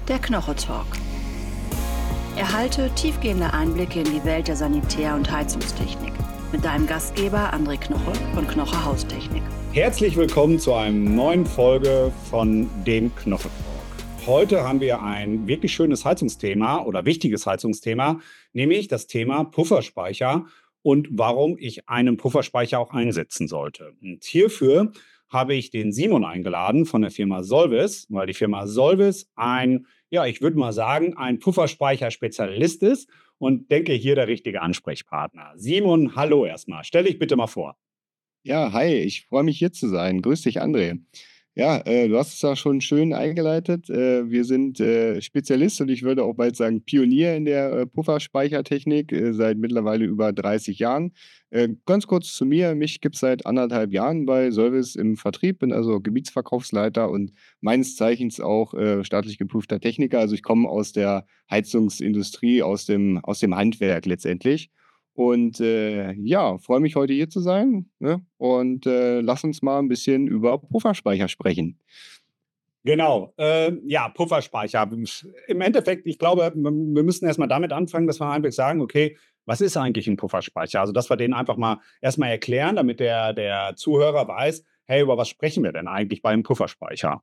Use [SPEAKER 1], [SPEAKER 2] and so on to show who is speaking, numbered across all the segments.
[SPEAKER 1] Der Knoche-Talk. Erhalte tiefgehende Einblicke in die Welt der Sanitär- und Heizungstechnik mit deinem Gastgeber André Knoche von Knoche Haustechnik.
[SPEAKER 2] Herzlich willkommen zu einer neuen Folge von dem Knoche-Talk. Heute haben wir ein wirklich schönes Heizungsthema oder wichtiges Heizungsthema, nämlich das Thema Pufferspeicher und warum ich einen Pufferspeicher auch einsetzen sollte. Und hierfür habe ich den Simon eingeladen von der Firma Solvis, weil die Firma Solvis ich würde mal sagen, ein Pufferspeicher-Spezialist ist und denke hier der richtige Ansprechpartner. Simon, hallo erstmal. Stell dich bitte mal vor.
[SPEAKER 3] Ja, hi, ich freue mich hier zu sein. Grüß dich, André. Ja, du hast es ja schon schön eingeleitet. Wir sind Spezialist und ich würde auch bald sagen Pionier in der Pufferspeichertechnik seit mittlerweile über 30 Jahren. Ganz kurz zu mir. Mich gibt es seit 1,5 Jahren bei Solvis im Vertrieb, bin also Gebietsverkaufsleiter und meines Zeichens auch staatlich geprüfter Techniker. Also ich komme aus der Heizungsindustrie, aus dem Handwerk letztendlich. Und ja, freue mich heute hier zu sein, ne? Und lass uns mal ein bisschen über Pufferspeicher sprechen.
[SPEAKER 2] Genau, Pufferspeicher. Im Endeffekt, ich glaube, wir müssen erstmal damit anfangen, dass wir einfach sagen, okay, was ist eigentlich ein Pufferspeicher? Also, dass wir den einfach mal erstmal erklären, damit der Zuhörer weiß, hey, über was sprechen wir denn eigentlich beim Pufferspeicher?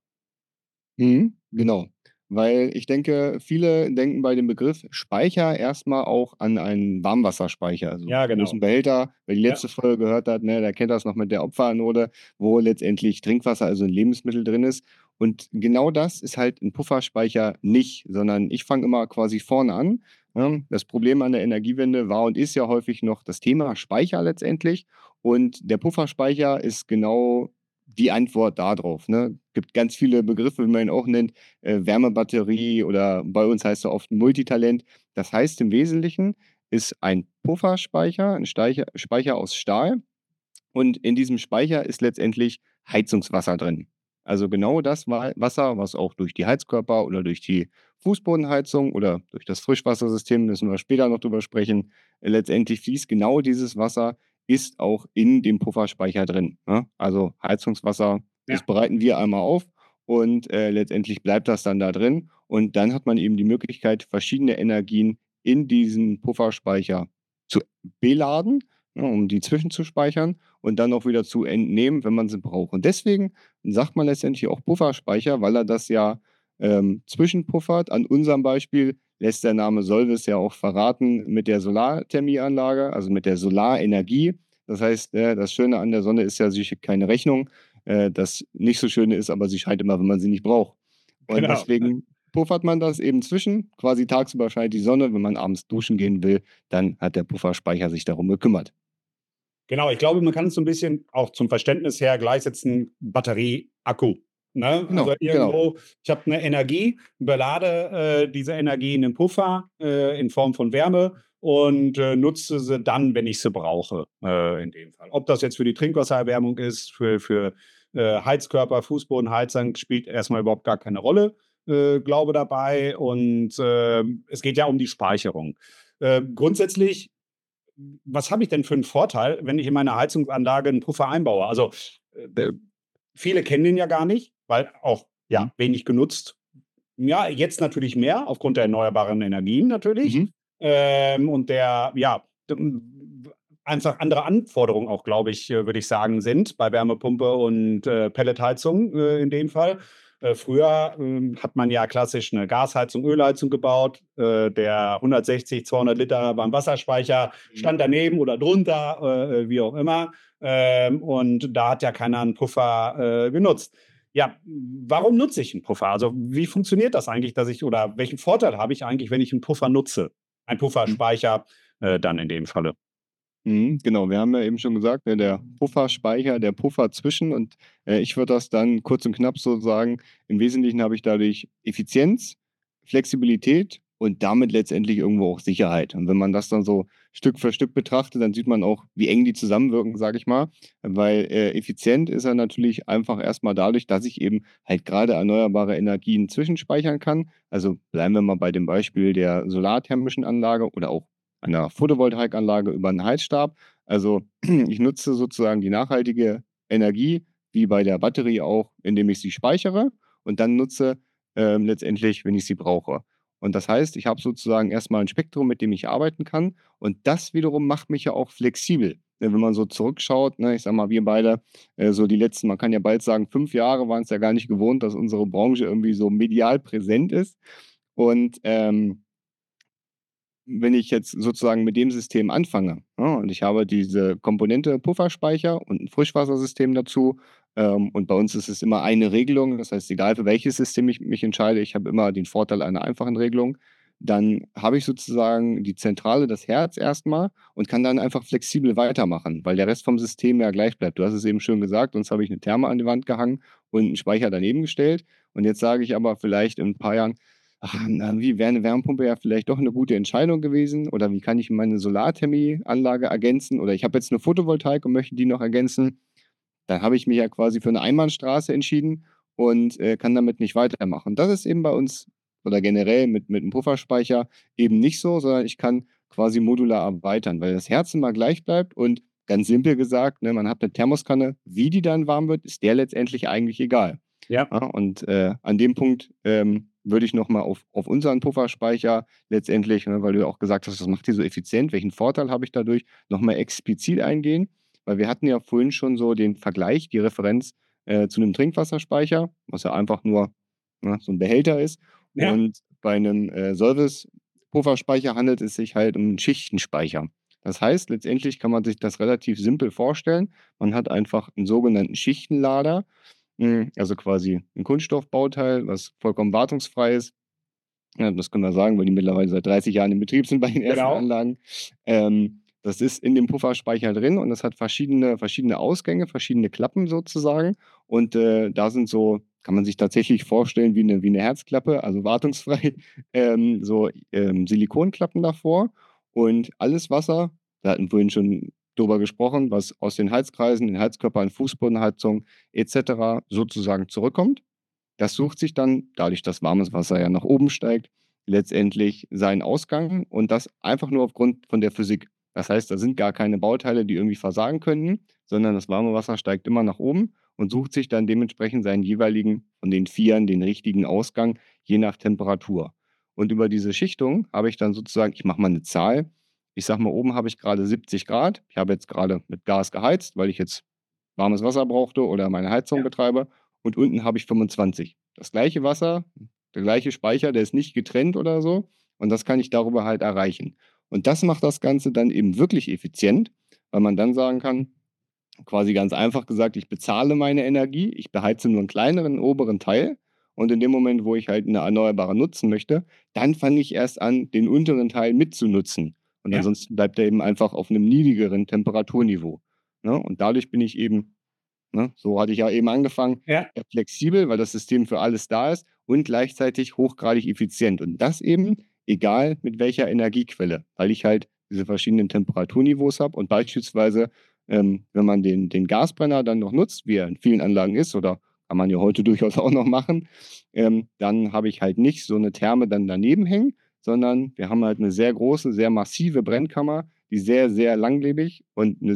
[SPEAKER 3] Genau. Weil ich denke, viele denken bei dem Begriff Speicher erstmal auch an einen Warmwasserspeicher, also
[SPEAKER 2] Ja, genau.
[SPEAKER 3] großen Behälter. Wer die
[SPEAKER 2] Ja,
[SPEAKER 3] letzte Folge gehört hat, ne, der kennt das noch mit der Opferanode, wo letztendlich Trinkwasser, also ein Lebensmittel drin ist. Und genau das ist halt ein Pufferspeicher nicht, sondern ich fange immer quasi vorne an. Ne? Das Problem an der Energiewende war und ist ja häufig noch das Thema Speicher letztendlich. Und der Pufferspeicher ist genau die Antwort darauf. Ne? Gibt ganz viele Begriffe, wie man ihn auch nennt, Wärmebatterie oder bei uns heißt er oft Multitalent. Das heißt im Wesentlichen ist ein Pufferspeicher, ein Speicher aus Stahl und in diesem Speicher ist letztendlich Heizungswasser drin. Also genau das Wasser, was auch durch die Heizkörper oder durch die Fußbodenheizung oder durch das Frischwassersystem, müssen wir später noch drüber sprechen, letztendlich fließt genau dieses Wasser, ist auch in dem Pufferspeicher drin. Ne? Also Heizungswasser, das
[SPEAKER 2] ja.
[SPEAKER 3] bereiten wir einmal auf und letztendlich bleibt das dann da drin. Und dann hat man eben die Möglichkeit, verschiedene Energien in diesen Pufferspeicher zu beladen, ne, um die zwischenzuspeichern und dann auch wieder zu entnehmen, wenn man sie braucht. Und deswegen sagt man letztendlich auch Pufferspeicher, weil er das ja zwischenpuffert. An unserem Beispiel lässt der Name Solvis ja auch verraten mit der Solarthermieanlage, also mit der Solarenergie. Das heißt, das Schöne an der Sonne ist ja, sie schickt keine Rechnung. Das nicht so Schöne ist, aber sie scheint immer, wenn man sie nicht braucht. Und
[SPEAKER 2] Genau.
[SPEAKER 3] deswegen puffert man das eben zwischen. Quasi tagsüber scheint die Sonne, wenn man abends duschen gehen will, dann hat der Pufferspeicher sich darum gekümmert.
[SPEAKER 2] Genau, ich glaube, man kann es so ein bisschen auch zum Verständnis her gleichsetzen, Batterie, Akku. Ne? Also
[SPEAKER 3] Genau, genau.
[SPEAKER 2] irgendwo, ich habe eine Energie, belade diese Energie in den Puffer in Form von Wärme und nutze sie dann, wenn ich sie brauche, in dem Fall. Ob das jetzt für die Trinkwassererwärmung ist, für Heizkörper, Fußbodenheizung, spielt erstmal überhaupt gar keine Rolle, glaube dabei. Und es geht ja um die Speicherung. Grundsätzlich, was habe ich denn für einen Vorteil, wenn ich in meiner Heizungsanlage einen Puffer einbaue? Also, viele kennen den ja gar nicht, weil auch,
[SPEAKER 3] Mhm.
[SPEAKER 2] ja, wenig genutzt. Ja, jetzt natürlich mehr aufgrund der erneuerbaren Energien natürlich,
[SPEAKER 3] Mhm.
[SPEAKER 2] und einfach andere Anforderungen auch, glaube ich, würde ich sagen, sind bei Wärmepumpe und, Pelletheizung, in dem Fall. Früher, hat man ja klassisch eine Gasheizung, Ölheizung gebaut. Der 160, 200 Liter Warmwasserspeicher
[SPEAKER 3] Mhm.
[SPEAKER 2] stand daneben oder drunter, wie auch immer. Und da hat ja keiner einen Puffer, genutzt. Ja, warum nutze ich einen Puffer? Also, wie funktioniert das eigentlich, dass ich oder welchen Vorteil habe ich eigentlich, wenn ich einen Puffer nutze? Ein
[SPEAKER 3] Mhm.
[SPEAKER 2] Pufferspeicher, dann in dem Falle.
[SPEAKER 3] Genau, wir haben ja eben schon gesagt, ne, der Pufferspeicher, der Puffer zwischen und ich würde das dann kurz und knapp so sagen, im Wesentlichen habe ich dadurch Effizienz, Flexibilität und damit letztendlich irgendwo auch Sicherheit. Und wenn man das dann so Stück für Stück betrachtet, dann sieht man auch, wie eng die zusammenwirken, sage ich mal. Weil effizient ist er natürlich einfach erstmal dadurch, dass ich eben halt gerade erneuerbare Energien zwischenspeichern kann. Also bleiben wir mal bei dem Beispiel der solarthermischen Anlage oder auch einer Photovoltaikanlage über einen Heizstab. Also ich nutze sozusagen die nachhaltige Energie, wie bei der Batterie auch, indem ich sie speichere und dann nutze letztendlich, wenn ich sie brauche. Und das heißt, ich habe sozusagen erstmal ein Spektrum, mit dem ich arbeiten kann. Und das wiederum macht mich ja auch flexibel. Wenn man so zurückschaut, ne, ich sage mal, wir beide, so die letzten, man kann ja bald sagen, 5 Jahre waren es ja gar nicht gewohnt, dass unsere Branche irgendwie so medial präsent ist. Und wenn ich jetzt sozusagen mit dem System anfange, ne, und ich habe diese Komponente Pufferspeicher und ein Frischwassersystem dazu, und bei uns ist es immer eine Regelung. Das heißt, egal für welches System ich mich entscheide, ich habe immer den Vorteil einer einfachen Regelung. Dann habe ich sozusagen die Zentrale, das Herz erstmal und kann dann einfach flexibel weitermachen, weil der Rest vom System ja gleich bleibt. Du hast es eben schön gesagt, sonst habe ich eine Therme an die Wand gehangen und einen Speicher daneben gestellt. Und jetzt sage ich aber vielleicht in ein paar Jahren: Ach, na, wie wäre 'ne Wärmepumpe ja vielleicht doch eine gute Entscheidung gewesen, oder wie kann ich meine Solarthermieanlage ergänzen, oder ich habe jetzt eine Photovoltaik und möchte die noch ergänzen. Dann habe ich mich ja quasi für eine Einbahnstraße entschieden und, kann damit nicht weitermachen. Das ist eben bei uns oder generell mit 'm Pufferspeicher eben nicht so, sondern ich kann quasi modular erweitern, weil das Herz immer gleich bleibt und ganz simpel gesagt, ne, man hat eine Thermoskanne, wie die dann warm wird, ist der letztendlich eigentlich egal.
[SPEAKER 2] Ja.
[SPEAKER 3] Ja, und, an dem Punkt, würde ich noch mal auf unseren Pufferspeicher letztendlich, ne, weil du ja auch gesagt hast, das macht die so effizient, welchen Vorteil habe ich dadurch, noch mal explizit eingehen. Weil wir hatten ja vorhin schon so den Vergleich, die Referenz, zu 'nem Trinkwasserspeicher, was ja einfach nur, ne, so 'n Behälter ist.
[SPEAKER 2] Ja.
[SPEAKER 3] Und bei 'nem, Service-Pufferspeicher handelt es sich halt um 'n Schichtenspeicher. Das heißt, letztendlich kann man sich das relativ simpel vorstellen. Man hat einfach 'n sogenannten Schichtenlader, also quasi 'n Kunststoffbauteil, was vollkommen wartungsfrei ist. Ja, das können wir sagen, weil die mittlerweile seit 30 Jahren in Betrieb sind bei den ersten
[SPEAKER 2] Genau.
[SPEAKER 3] Anlagen. Das ist in dem Pufferspeicher drin und das hat verschiedene Ausgänge, verschiedene Klappen sozusagen. Und, da sind so, kann man sich tatsächlich vorstellen wie 'ne Herzklappe, also wartungsfrei, so, Silikonklappen davor. Und alles Wasser, wir hatten vorhin schon drüber gesprochen, was aus den Heizkreisen, den Heizkörpern, Fußbodenheizung et cetera sozusagen zurückkommt, das sucht sich dann, dadurch, dass warmes Wasser ja nach oben steigt, letztendlich seinen Ausgang, und das einfach nur aufgrund von der Physik. Das heißt, da sind gar keine Bauteile, die irgendwie versagen könnten, sondern das warme Wasser steigt immer nach oben und sucht sich dann dementsprechend seinen jeweiligen, von den Vieren, den richtigen Ausgang, je nach Temperatur. Und über diese Schichtung habe ich dann sozusagen, ich mache mal eine Zahl. Ich sage mal, oben habe ich gerade 70 Grad. Ich habe jetzt gerade mit Gas geheizt, weil ich jetzt warmes Wasser brauchte oder meine Heizung
[SPEAKER 2] Ja.
[SPEAKER 3] betreibe, und unten habe ich 25. Das gleiche Wasser, der gleiche Speicher, der ist nicht getrennt oder so, und das kann ich darüber halt erreichen. Und das macht das Ganze dann eben wirklich effizient, weil man dann sagen kann, quasi ganz einfach gesagt, ich bezahle meine Energie, ich beheize nur einen kleineren oberen Teil, und in dem Moment, wo ich halt eine erneuerbare nutzen möchte, dann fange ich erst an, den unteren Teil mitzunutzen. Und
[SPEAKER 2] Ja.
[SPEAKER 3] ansonsten bleibt er eben einfach auf einem niedrigeren Temperaturniveau, ne? Und dadurch bin ich eben, ne, so hatte ich ja eben angefangen,
[SPEAKER 2] Ja.
[SPEAKER 3] flexibel, weil das System für alles da ist und gleichzeitig hochgradig effizient. Und das eben egal mit welcher Energiequelle, weil ich halt diese verschiedenen Temperaturniveaus habe und beispielsweise, wenn man den Gasbrenner dann noch nutzt, wie er in vielen Anlagen ist, oder kann man ja heute durchaus auch noch machen, dann habe ich halt nicht so eine Therme dann daneben hängen, sondern wir haben halt eine sehr große, sehr massive Brennkammer, die sehr, sehr langlebig und eine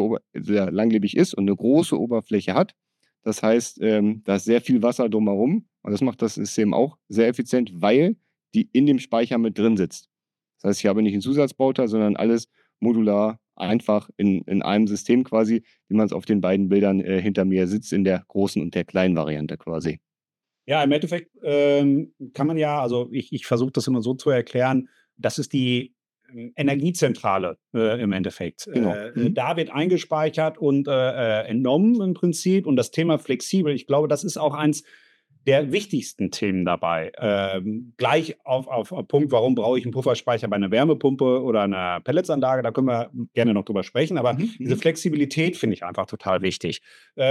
[SPEAKER 3] sehr langlebig ist und eine große Oberfläche hat. Das heißt, da ist sehr viel Wasser drumherum und das macht das System auch sehr effizient, weil die in dem Speicher mit drin sitzt. Das heißt, ich habe nicht 'n Zusatzbauteil, sondern alles modular einfach in einem System quasi, wie man es auf den beiden Bildern, hinter mir sitzt, in der großen und der kleinen Variante quasi.
[SPEAKER 2] Ja, im Endeffekt, kann man ja, also ich versuche das immer so zu erklären, das ist die, Energiezentrale, im Endeffekt.
[SPEAKER 3] Genau. Mhm.
[SPEAKER 2] Da wird eingespeichert und, entnommen im Prinzip, und das Thema flexibel, ich glaube, das ist auch eins der wichtigsten Themen dabei. Gleich auf Punkt, warum brauche ich einen Pufferspeicher bei einer Wärmepumpe oder einer Pelletsanlage, da können wir gerne noch drüber sprechen, aber
[SPEAKER 3] Mhm.
[SPEAKER 2] diese
[SPEAKER 3] Mhm.
[SPEAKER 2] Flexibilität finde ich einfach total wichtig.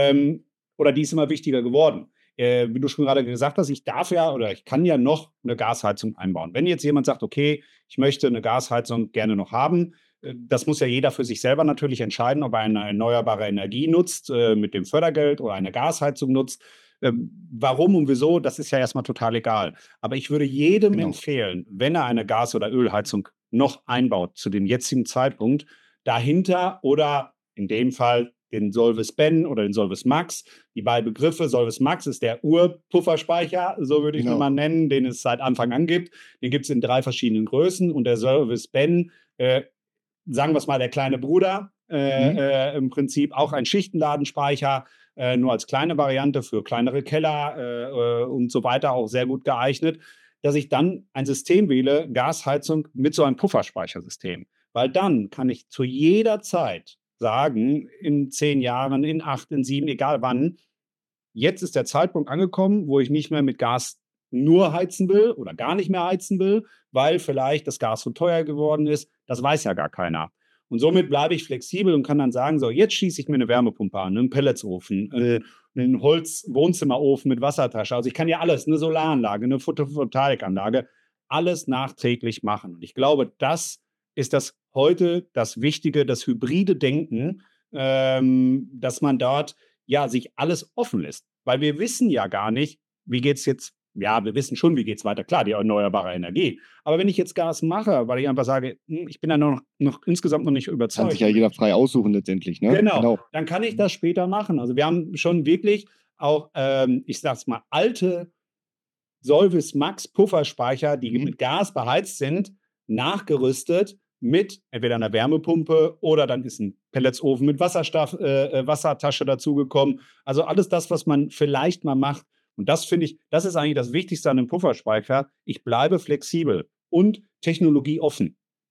[SPEAKER 2] Oder die ist immer wichtiger geworden. Wie du schon gerade gesagt hast, ich darf ja oder ich kann ja noch eine Gasheizung einbauen. Wenn jetzt jemand sagt: „Okay, ich möchte eine Gasheizung gerne noch haben“, das muss ja jeder für sich selber natürlich entscheiden, ob er eine erneuerbare Energie nutzt, mit dem Fördergeld, oder eine Gasheizung nutzt. Warum und wieso, das ist ja erstmal total egal. Aber ich würde jedem
[SPEAKER 3] Genau.
[SPEAKER 2] empfehlen, wenn er eine Gas oder Ölheizung noch einbaut zu dem jetzigen Zeitpunkt, dahinter oder in dem Fall den Solvis Ben oder den Solvis Max. Die beiden Begriffe, Solvis Max ist der Urpufferspeicher, so würde ich ihn
[SPEAKER 3] Genau.
[SPEAKER 2] mal nennen, den es seit Anfang an gibt. Den gibt es in 3 verschiedenen Größen und der Solvis Ben, sagen wir es mal, der kleine Bruder, im Prinzip auch ein Schichtenladenspeicher, nur als kleine Variante für kleinere Keller und so weiter auch sehr gut geeignet, dass ich dann ein System wähle, Gasheizung mit so einem Pufferspeichersystem. Weil dann kann ich zu jeder Zeit sagen, in 10 Jahren, in 8, in 7, egal wann, jetzt ist der Zeitpunkt angekommen, wo ich nicht mehr mit Gas nur heizen will oder gar nicht mehr heizen will, weil vielleicht das Gas so teuer geworden ist. Das weiß ja gar keiner. Und somit bleibe ich flexibel und kann dann sagen, so, jetzt schieße ich mir eine Wärmepumpe an, einen Pelletsofen, einen Holz-Wohnzimmerofen mit Wassertasche. Also ich kann ja alles, eine Solaranlage, eine Photovoltaikanlage, alles nachträglich machen. Und ich glaube, das ist das heute das Wichtige, das hybride Denken, dass man dort ja sich alles offen lässt. Weil wir wissen ja gar nicht, wie geht es jetzt. Ja, wir wissen schon, wie geht es weiter. Klar, die erneuerbare Energie. Aber wenn ich jetzt Gas mache, weil ich einfach sage, ich bin da noch insgesamt noch nicht
[SPEAKER 3] Kann
[SPEAKER 2] überzeugt.
[SPEAKER 3] sich ja jeder frei aussuchen letztendlich, ne?
[SPEAKER 2] Genau, dann kann ich das später machen. Also wir haben schon wirklich auch, ich sag's mal, alte Solvis Max Pufferspeicher, die mit Gas beheizt sind, nachgerüstet mit entweder einer Wärmepumpe oder dann ist ein Pelletsofen mit Wassertasche dazugekommen. Also alles das, was man vielleicht mal macht. Und das finde ich, das ist eigentlich das Wichtigste an einem Pufferspeicher. Ich bleibe flexibel und technologieoffen.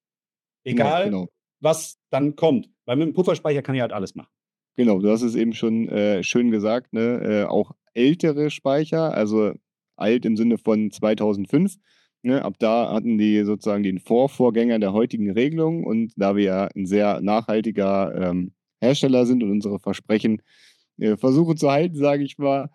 [SPEAKER 2] Egal,
[SPEAKER 3] Genau.
[SPEAKER 2] was dann kommt. Weil mit einem Pufferspeicher kann ich halt alles machen.
[SPEAKER 3] Genau, du hast es eben schon schön gesagt, ne? Auch ältere Speicher, also alt im Sinne von 2005. Ne? Ab da hatten die sozusagen den Vorvorgänger der heutigen Regelung. Und da wir ja ein sehr nachhaltiger Hersteller sind und unsere Versprechen versuchen zu halten, sage ich mal,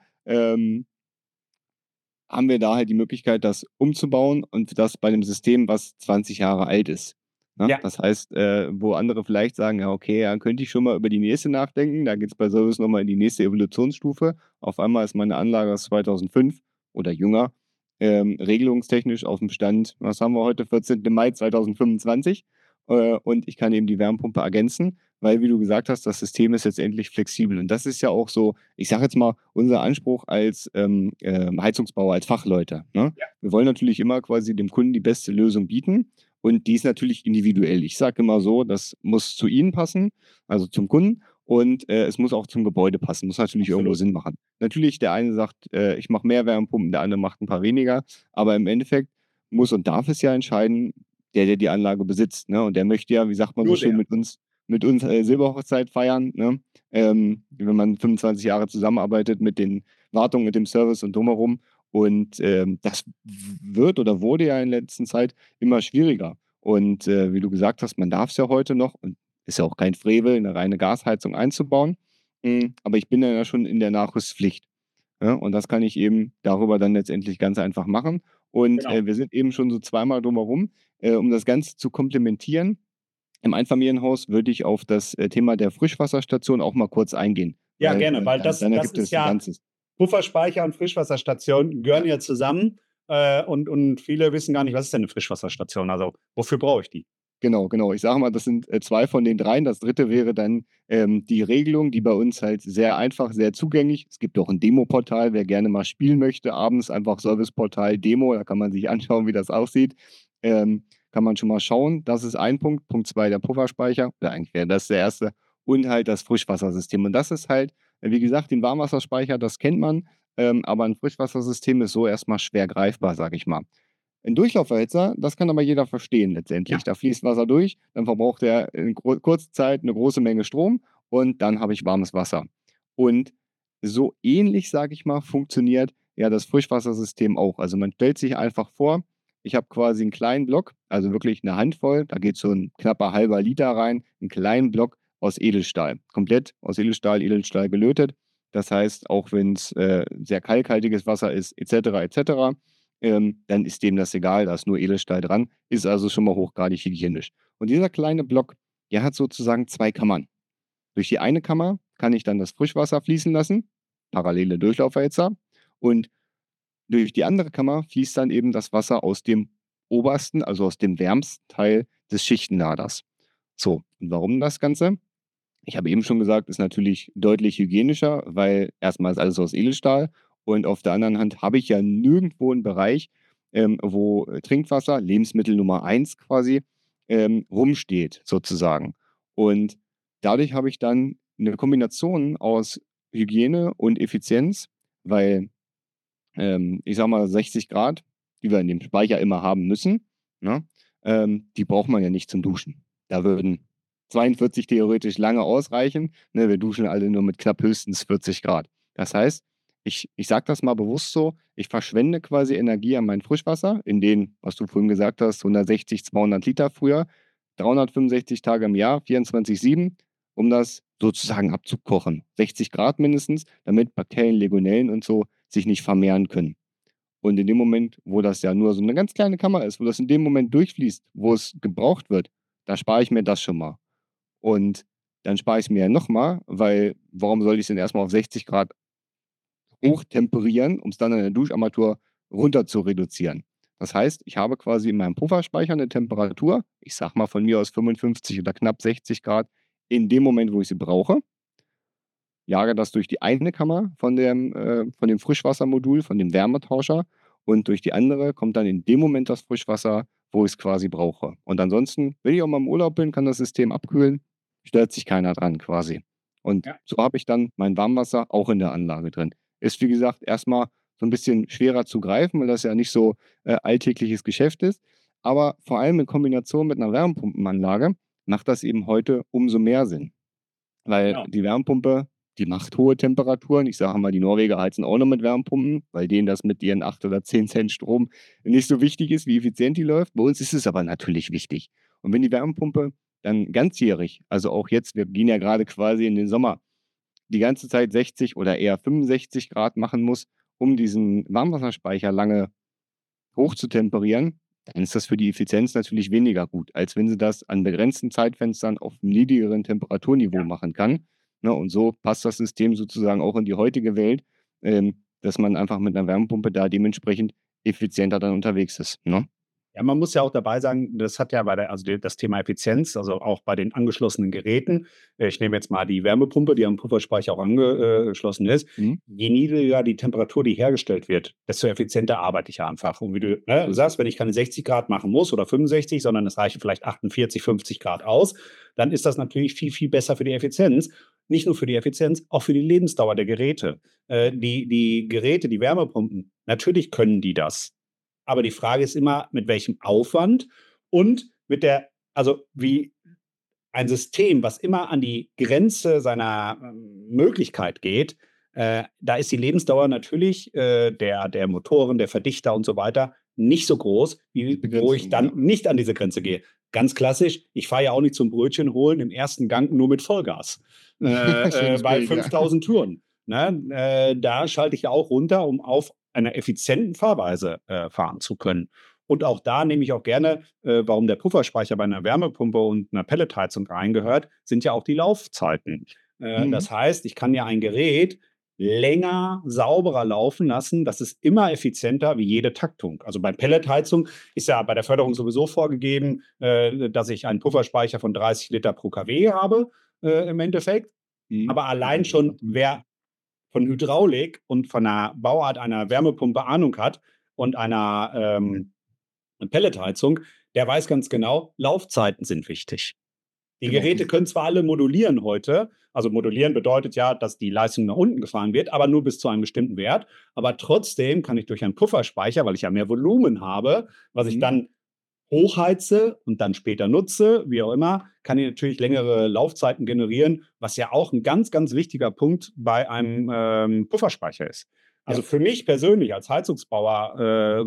[SPEAKER 3] haben wir da halt die Möglichkeit, das umzubauen und das bei einem System, was 20 Jahre alt ist. Ne?
[SPEAKER 2] Ja.
[SPEAKER 3] Das heißt, wo andere vielleicht sagen, ja, okay, dann könnte ich schon mal über die nächste nachdenken, da geht es bei Service nochmal in die nächste Evolutionsstufe. Auf einmal ist meine Anlage aus 2005 oder jünger, regelungstechnisch auf dem Stand, was haben wir heute, 14. Mai 2025. Und ich kann eben die Wärmepumpe ergänzen, weil, wie du gesagt hast, das System ist jetzt endlich flexibel. Und das ist ja auch so, ich sage jetzt mal, unser Anspruch als Heizungsbauer, als Fachleute. Ne?
[SPEAKER 2] Ja.
[SPEAKER 3] Wir wollen natürlich immer quasi dem Kunden die beste Lösung bieten. Und die ist natürlich individuell. Ich sage immer so, das muss zu Ihnen passen, also zum Kunden. Und es muss auch zum Gebäude passen. Muss natürlich irgendwo Sinn machen. Natürlich, der eine sagt, ich mache mehr Wärmepumpen, der andere macht ein paar weniger. Aber im Endeffekt muss und darf es ja entscheiden, der die Anlage besitzt. Ne? Und der möchte ja, wie sagt man so
[SPEAKER 2] Nur
[SPEAKER 3] schön,
[SPEAKER 2] der.
[SPEAKER 3] mit uns Silberhochzeit feiern. Ne? Wenn man 25 Jahre zusammenarbeitet mit den Wartungen, mit dem Service und drumherum. Und das wird oder wurde ja in der letzten Zeit immer schwieriger. Und wie du gesagt hast, man darf es ja heute noch und ist ja auch kein Frevel, eine reine Gasheizung einzubauen. Aber ich bin ja schon in der Nachrüstpflicht. Ja? Und das kann ich eben darüber dann letztendlich ganz einfach machen. Und
[SPEAKER 2] Genau.
[SPEAKER 3] wir sind eben schon so zweimal drumherum, um das Ganze zu komplementieren. Im Einfamilienhaus würde ich auf das Thema der Frischwasserstation auch mal kurz eingehen.
[SPEAKER 2] Ja, gerne, weil das
[SPEAKER 3] ergibt
[SPEAKER 2] ist
[SPEAKER 3] es ein
[SPEAKER 2] ja,
[SPEAKER 3] Ganzes.
[SPEAKER 2] Pufferspeicher und Frischwasserstation gehören ja zusammen. Und viele wissen gar nicht, was ist denn eine Frischwasserstation? Also, wofür brauche ich die?
[SPEAKER 3] Genau. Ich sage mal, das sind 2 von den 3. Das 3. wäre dann die Regelung, die bei uns halt sehr einfach, sehr zugänglich. Es gibt auch ein Demoportal, wer gerne mal spielen möchte, abends einfach Serviceportal Demo, da kann man sich anschauen, wie das aussieht. Kann man schon mal schauen. Das ist ein Punkt. Punkt 2, der Pufferspeicher. Oder eigentlich wäre das der erste. Und halt das Frischwassersystem. Und das ist halt, wie gesagt, den Warmwasserspeicher, das kennt man. Aber ein Frischwassersystem ist so erstmal schwer greifbar, sage ich mal. Ein Durchlauferhitzer, das kann aber jeder verstehen letztendlich.
[SPEAKER 2] Ja.
[SPEAKER 3] Da fließt Wasser durch, dann verbraucht er in kurzer Zeit eine große Menge Strom und dann habe ich warmes Wasser. Und so ähnlich, sage ich mal, funktioniert ja das Frischwassersystem auch. Also man stellt sich einfach vor, ich habe quasi einen kleinen Block, also wirklich eine Handvoll, da geht so ein knapper halber Liter rein, einen kleinen Block aus Edelstahl. Komplett aus Edelstahl gelötet. Das heißt, auch wenn es sehr kalkhaltiges Wasser ist, etc., dann ist dem das egal, da ist nur Edelstahl dran, ist also schon mal hochgradig hygienisch. Und dieser kleine Block, der hat sozusagen 2 Kammern. Durch die eine Kammer kann ich dann das Frischwasser fließen lassen, parallele Durchlauferhitzer, und durch die andere Kammer fließt dann eben das Wasser aus dem obersten, also aus dem wärmsten Teil des Schichtenladers. So, und warum das Ganze? Ich habe eben schon gesagt, ist natürlich deutlich hygienischer, weil erstmal ist alles aus Edelstahl und auf der anderen Hand habe ich ja nirgendwo einen Bereich, wo Trinkwasser, Lebensmittel Nummer eins quasi, rumsteht sozusagen. Und dadurch habe ich dann eine Kombination aus Hygiene und Effizienz, weil ich sage mal 60 Grad, die wir in dem Speicher immer haben müssen, ne, die braucht man ja nicht zum Duschen. Da würden 42 theoretisch lange ausreichen. Ne, wir duschen alle nur mit knapp höchstens 40 Grad. Das heißt, ich sage das mal bewusst so, ich verschwende quasi Energie an mein Frischwasser, in den, was du vorhin gesagt hast, 160, 200 Liter früher, 365 Tage im Jahr, 24/7, um das sozusagen abzukochen. 60 Grad mindestens, damit Bakterien, Legionellen und so sich nicht vermehren können. Und in dem Moment, wo das ja nur so eine ganz kleine Kammer ist, wo das in dem Moment durchfließt, wo es gebraucht wird, da spare ich mir das schon mal. Und dann spare ich es mir ja noch mal, weil warum soll ich es denn erst mal auf 60 Grad hochtemperieren, um es dann an der Duscharmatur runter zu reduzieren? Das heißt, ich habe quasi in meinem Pufferspeicher eine Temperatur, ich sage mal von mir aus 55 oder knapp 60 Grad in dem Moment, wo ich sie brauche, jage das durch die eine Kammer von dem Frischwassermodul, von dem Wärmetauscher und durch die andere kommt dann in dem Moment das Frischwasser, wo ich es quasi brauche. Und ansonsten, wenn ich auch mal im Urlaub bin, kann das System abkühlen, stört sich keiner dran quasi. Und
[SPEAKER 2] Ja.
[SPEAKER 3] so habe ich dann mein Warmwasser auch in der Anlage drin. Ist, wie gesagt, erstmal so ein bisschen schwerer zu greifen, weil das ja nicht so alltägliches Geschäft ist. Aber vor allem in Kombination mit einer Wärmepumpenanlage macht das eben heute umso mehr Sinn. Weil
[SPEAKER 2] Genau.
[SPEAKER 3] die Wärmepumpe, die macht hohe Temperaturen. Ich sage mal, die Norweger heizen auch noch mit Wärmepumpen, weil denen das mit ihren 8 oder 10 Cent Strom nicht so wichtig ist, wie effizient die läuft. Bei uns ist es aber natürlich wichtig. Und wenn die Wärmepumpe dann ganzjährig, also auch jetzt, wir gehen ja gerade quasi in den Sommer, die ganze Zeit 60 oder eher 65 Grad machen muss, um diesen Warmwasserspeicher lange hoch zu temperieren, dann ist das für die Effizienz natürlich weniger gut, als wenn sie das an begrenzten Zeitfenstern auf 'nem niedrigeren Temperaturniveau
[SPEAKER 2] Ja.
[SPEAKER 3] machen kann, ne? Und so passt das System sozusagen auch in die heutige Welt, dass man einfach mit 'ner Wärmepumpe da dementsprechend effizienter dann unterwegs ist, ne?
[SPEAKER 2] Ja, man muss ja auch dabei sagen, das hat ja das Thema Effizienz, also auch bei den angeschlossenen Geräten. Ich nehme jetzt mal die Wärmepumpe, die am Pufferspeicher auch angeschlossen ist.
[SPEAKER 3] Mhm.
[SPEAKER 2] Je niedriger die Temperatur, die hergestellt wird, desto effizienter arbeite ich ja einfach. Und wie du, ne,
[SPEAKER 3] Mhm.
[SPEAKER 2] sagst, wenn ich keine 60 Grad machen muss oder 65, sondern es reichen vielleicht 48, 50 Grad aus, dann ist das natürlich viel, viel besser für die Effizienz. Nicht nur für die Effizienz, auch für die Lebensdauer der Geräte. Die Geräte, die Wärmepumpen, natürlich können die das. Aber die Frage ist immer, mit welchem Aufwand und also wie ein System, was immer an die Grenze seiner Möglichkeit geht, da ist die Lebensdauer natürlich der Motoren, der Verdichter und so weiter nicht so groß, wie wo ich
[SPEAKER 3] Begrenzung,
[SPEAKER 2] dann
[SPEAKER 3] ja.
[SPEAKER 2] nicht an diese Grenze gehe. Ganz klassisch, ich fahre ja auch nicht zum Brötchen holen im ersten Gang nur mit Vollgas
[SPEAKER 3] Schönes
[SPEAKER 2] bei
[SPEAKER 3] Bild, ja.
[SPEAKER 2] 5000 Touren. Ne? Da schalte ich ja auch runter, um auf einer effizienten Fahrweise fahren zu können. Und auch da nehme ich auch gerne, warum der Pufferspeicher bei einer Wärmepumpe und einer Pelletheizung reingehört, sind ja auch die Laufzeiten.
[SPEAKER 3] Mhm.
[SPEAKER 2] Das heißt, ich kann ja ein Gerät länger, sauberer laufen lassen. Das ist immer effizienter wie jede Taktung. Also bei Pelletheizung ist ja bei der Förderung sowieso vorgegeben, dass ich einen Pufferspeicher von 30 Liter pro kW habe im Endeffekt.
[SPEAKER 3] Mhm.
[SPEAKER 2] Aber allein schon, wer von Hydraulik und von der Bauart einer Wärmepumpe Ahnung hat und einer Pelletheizung, der weiß ganz genau, Laufzeiten sind wichtig. Die
[SPEAKER 3] Genau.
[SPEAKER 2] Geräte können zwar alle modulieren heute, also modulieren bedeutet ja, dass die Leistung nach unten gefahren wird, aber nur bis zu einem bestimmten Wert. Aber trotzdem kann ich durch einen Pufferspeicher, weil ich ja mehr Volumen habe, was ich
[SPEAKER 3] Mhm.
[SPEAKER 2] dann hochheize und dann später nutze, wie auch immer, kann ich natürlich längere Laufzeiten generieren, was ja auch ein ganz, ganz wichtiger Punkt bei einem Pufferspeicher ist. Also
[SPEAKER 3] Ja.
[SPEAKER 2] für mich persönlich als Heizungsbauer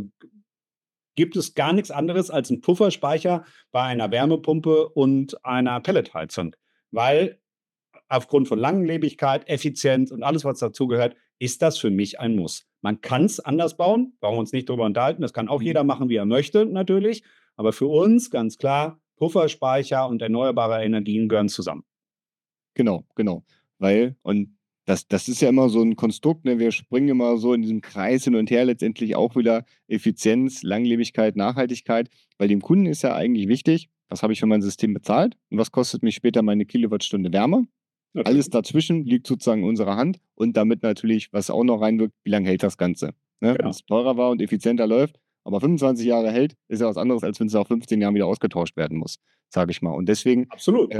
[SPEAKER 2] gibt es gar nichts anderes als einen Pufferspeicher bei einer Wärmepumpe und einer Pelletheizung, weil aufgrund von Langlebigkeit, Effizienz und alles, was dazugehört, ist das für mich ein Muss. Man kann es anders bauen, brauchen wir uns nicht drüber unterhalten. Das kann auch
[SPEAKER 3] Mhm.
[SPEAKER 2] jeder machen, wie er möchte, natürlich. Aber für uns ganz klar, Pufferspeicher und erneuerbare Energien gehören zusammen.
[SPEAKER 3] Genau, genau. Weil und das ist ja immer so ein Konstrukt, ne? Wir springen immer so in diesem Kreis hin und her, letztendlich auch wieder Effizienz, Langlebigkeit, Nachhaltigkeit, weil dem Kunden ist ja eigentlich wichtig: Was habe ich für mein System bezahlt und was kostet mich später meine Kilowattstunde Wärme?
[SPEAKER 2] natürlich.
[SPEAKER 3] Alles dazwischen liegt sozusagen in unserer Hand und damit natürlich, was auch noch reinwirkt, wie lange hält das Ganze? Ne? Wenn
[SPEAKER 2] Genau.
[SPEAKER 3] es teurer war und effizienter läuft, aber 25 Jahre hält, ist ja was anderes, als wenn es nach 15 Jahren wieder ausgetauscht werden muss, sage ich mal. Und deswegen
[SPEAKER 2] Absolut.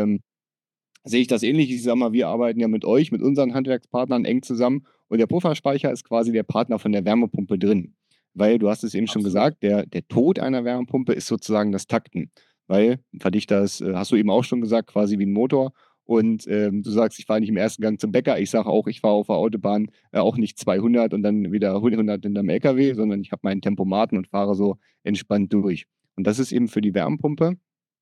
[SPEAKER 3] sehe ich das ähnlich. Ich sage mal, wir arbeiten ja mit euch, mit unseren Handwerkspartnern eng zusammen und der Pufferspeicher ist quasi der Partner von der Wärmepumpe drin. Weil, du hast es eben schon
[SPEAKER 2] Absolut.
[SPEAKER 3] gesagt, der Tod einer Wärmepumpe ist sozusagen das Takten. Weil ein Verdichter ist, hast du eben auch schon gesagt, quasi wie ein Motor. Und du sagst, ich fahre nicht im ersten Gang zum Bäcker. Ich sage auch, ich fahre auf der Autobahn auch nicht 200 und dann wieder 100 hinterm LKW, sondern ich habe meinen Tempomaten und fahre so entspannt durch. Und das ist eben für die Wärmepumpe.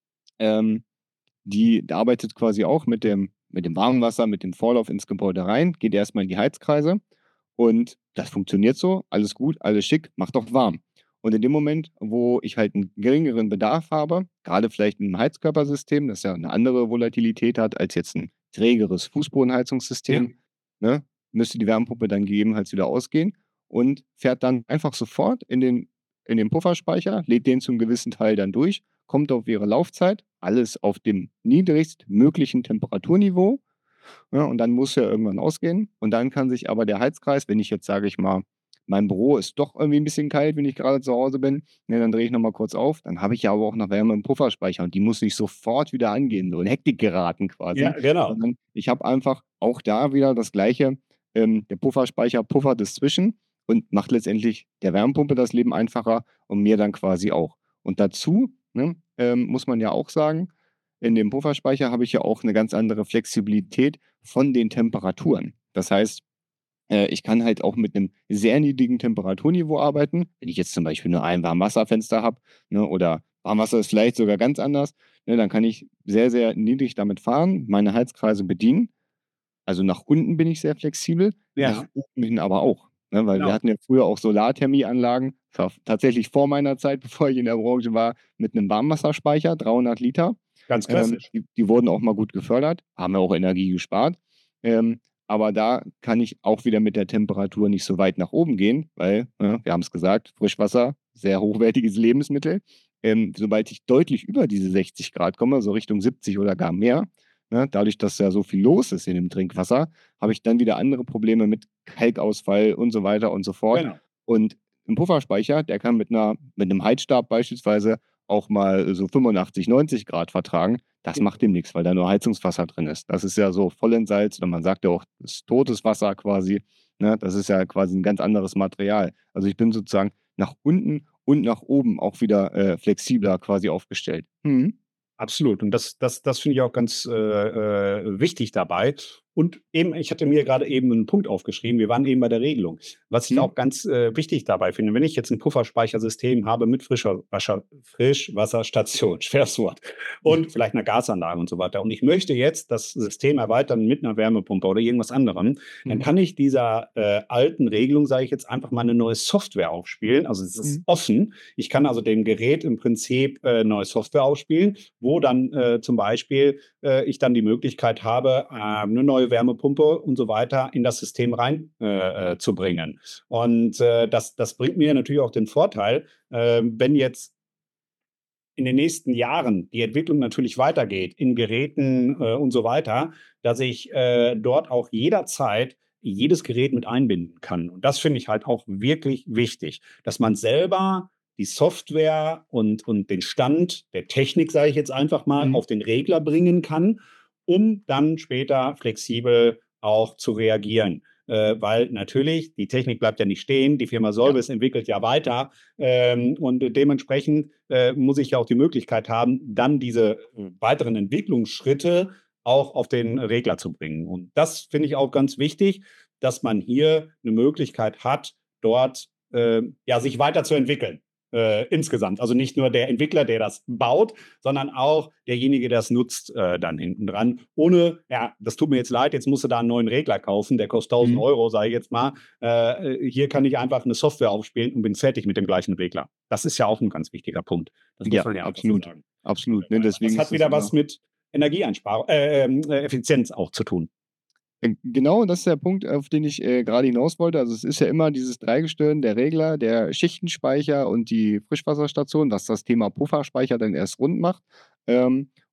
[SPEAKER 3] Ähm, Die arbeitet quasi auch mit dem warmen Wasser, mit dem Vorlauf ins Gebäude rein, geht erstmal in die Heizkreise und das funktioniert so, alles gut, alles schick, macht auch warm. Und in dem Moment, wo ich halt einen geringeren Bedarf habe, gerade vielleicht in 'nem Heizkörpersystem, das ja eine andere Volatilität hat als jetzt ein trägeres
[SPEAKER 2] Ja.
[SPEAKER 3] Fußbodenheizungssystem, ne, müsste die Wärmepumpe dann gegebenenfalls wieder ausgehen und fährt dann einfach sofort in den Pufferspeicher, lädt den zum gewissen Teil dann durch, kommt auf ihre Laufzeit, alles auf dem niedrigstmöglichen Temperaturniveau, ja, und dann muss er irgendwann ausgehen. Und dann kann sich aber der Heizkreis, wenn ich jetzt, sage ich mal, mein Büro ist doch irgendwie ein bisschen kalt, wenn ich gerade zu Hause bin, ne, dann drehe ich noch mal kurz auf. Dann habe ich ja aber auch noch Wärme im Pufferspeicher und die muss nicht sofort wieder angehen, so in Hektik geraten
[SPEAKER 2] Ja,
[SPEAKER 3] quasi,
[SPEAKER 2] genau.
[SPEAKER 3] sondern ich habe einfach auch da wieder das Gleiche. Der Pufferspeicher puffert es zwischen und macht letztendlich der Wärmepumpe das Leben einfacher und mir dann quasi auch. Und dazu, ne, muss man ja auch sagen, in dem Pufferspeicher habe ich ja auch eine ganz andere Flexibilität von den Temperaturen. Das heißt, ich kann halt auch mit einem sehr niedrigen Temperaturniveau arbeiten. Wenn ich jetzt zum Beispiel nur ein Warmwasserfenster habe, ne, oder Warmwasser ist vielleicht sogar ganz anders, ne, dann kann ich sehr, sehr niedrig damit fahren, meine Heizkreise bedienen. Also, nach unten bin ich sehr flexibel, nach
[SPEAKER 2] Ja,
[SPEAKER 3] oben hin aber auch, ne? Weil wir
[SPEAKER 2] genau.
[SPEAKER 3] hatten ja früher auch Solarthermieanlagen, tatsächlich vor meiner Zeit, bevor ich in der Branche war, mit 'nem Warmwasserspeicher, 300 Liter.
[SPEAKER 2] Ganz klassisch.
[SPEAKER 3] Die wurden auch mal gut gefördert, haben ja auch Energie gespart. Aber da kann ich auch wieder mit der Temperatur nicht so weit nach oben gehen, weil, ne, wir haben's gesagt, Frischwasser, sehr hochwertiges Lebensmittel. Sobald ich deutlich über diese 60 Grad komme, so Richtung 70 oder gar mehr, ne, dadurch, dass ja so viel los ist in dem Trinkwasser, habe ich dann wieder andere Probleme mit Kalkausfall und so weiter und so fort.
[SPEAKER 2] Genau.
[SPEAKER 3] Und 'n Pufferspeicher, der kann mit 'nem Heizstab beispielsweise auch mal so 85, 90 Grad vertragen. Das macht dem nix, weil da nur Heizungswasser drin ist. Das ist ja so Vollensalz oder man sagt ja auch, das ist totes Wasser quasi, ne? Das ist ja quasi 'n ganz anderes Material. Also, ich bin sozusagen nach unten und nach oben auch wieder, flexibler quasi aufgestellt. Mhm.
[SPEAKER 2] Absolut. Und das finde ich auch ganz, wichtig dabei. Und eben, ich hatte mir gerade eben einen Punkt aufgeschrieben, wir waren eben bei der Regelung. Was ich
[SPEAKER 3] Mhm.
[SPEAKER 2] auch ganz, wichtig dabei finde, wenn ich jetzt ein Pufferspeichersystem habe mit Frischwasserstation, schweres Wort, und vielleicht einer Gasanlage und so weiter und ich möchte jetzt das System erweitern mit einer Wärmepumpe oder irgendwas anderem, dann
[SPEAKER 3] Mhm.
[SPEAKER 2] kann ich dieser, alten Regelung, sage ich jetzt, einfach mal eine neue Software aufspielen. Also, es ist
[SPEAKER 3] Mhm.
[SPEAKER 2] offen. Ich kann also dem Gerät im Prinzip, neue Software aufspielen, wo dann zum Beispiel ich dann die Möglichkeit habe, eine neue Wärmepumpe und so weiter in das System rein zu bringen. Und das bringt mir natürlich auch den Vorteil, wenn jetzt in den nächsten Jahren die Entwicklung natürlich weitergeht in Geräten und so weiter, dass ich dort auch jederzeit jedes Gerät mit einbinden kann. Und das finde ich halt auch wirklich wichtig, dass man selber die Software und den Stand der Technik, sage ich jetzt einfach mal,
[SPEAKER 3] Mhm.
[SPEAKER 2] auf den Regler bringen kann, um dann später flexibel auch zu reagieren. Weil natürlich, die Technik bleibt ja nicht stehen, die Firma
[SPEAKER 3] Ja.
[SPEAKER 2] Solbes entwickelt ja weiter und dementsprechend muss ich ja auch die Möglichkeit haben, dann diese weiteren Entwicklungsschritte auch auf den Regler zu bringen. Und das finde ich auch ganz wichtig, dass man hier eine Möglichkeit hat, dort ja, sich weiterzuentwickeln. Insgesamt. Also nicht nur der Entwickler, der das baut, sondern auch derjenige, der es nutzt, dann hinten dran. Ohne, ja, das tut mir jetzt leid, jetzt musst du da einen neuen Regler kaufen, der kostet 1000
[SPEAKER 3] Mhm.
[SPEAKER 2] Euro, sage ich jetzt mal. Hier kann ich einfach eine Software aufspielen und bin fertig mit dem gleichen Regler. Das ist ja auch ein ganz wichtiger Punkt. Das muss
[SPEAKER 3] Ja,
[SPEAKER 2] man ja einfach so
[SPEAKER 3] absolut.
[SPEAKER 2] sagen.
[SPEAKER 3] Absolut, ne?
[SPEAKER 2] Weil das
[SPEAKER 3] Deswegen
[SPEAKER 2] hat
[SPEAKER 3] ist das
[SPEAKER 2] wieder was
[SPEAKER 3] immer
[SPEAKER 2] mit Energieeinsparung, Effizienz auch zu tun.
[SPEAKER 3] Genau, das ist der Punkt, auf den ich, grade hinaus wollte. Also, es ist ja immer dieses Dreigestirn, der Regler, der Schichtenspeicher und die Frischwasserstation, was das Thema Pufferspeicher dann erst rund macht. Ähm,